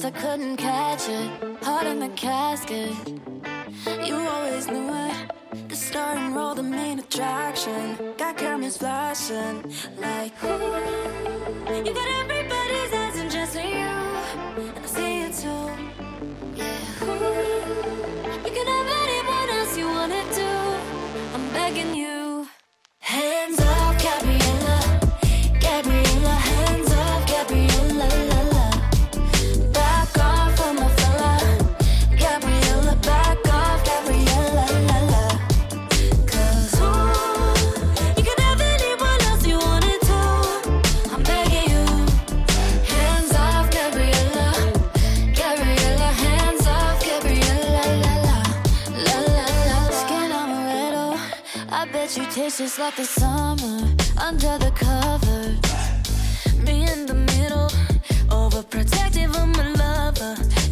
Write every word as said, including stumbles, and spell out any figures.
I couldn't catch it. Heart in the casket. You always knew it. The star and roll, the main attraction. Got cameras flashing like, ooh. You got everybody's eyes and just you. And I see it too. Yeah, ooh. You can have anyone else you wanna do. I'm begging you. Hands off, Gabriella. Gabriella, hands off, Gabriella, la la. Back off on my fella. Gabriella, back off, Gabriella, la la. Cause ooh, you can have anyone else you wanted to. I'm begging you. Hands off, Gabriella. Gabriella, hands off, Gabriella, la la. La la la. Skin amaretto. I bet you taste just like the summer under the covers. Me in the middle, overprotective of my lover.